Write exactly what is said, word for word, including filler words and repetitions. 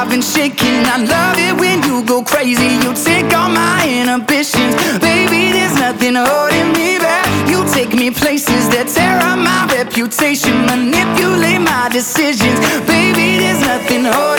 alive and shaking. I love it when you go crazy. You take all my inhibitions. Baby, there's nothing holding me back. You take me places that tear up my reputation, manipulate my decisions. Baby, there's nothing holding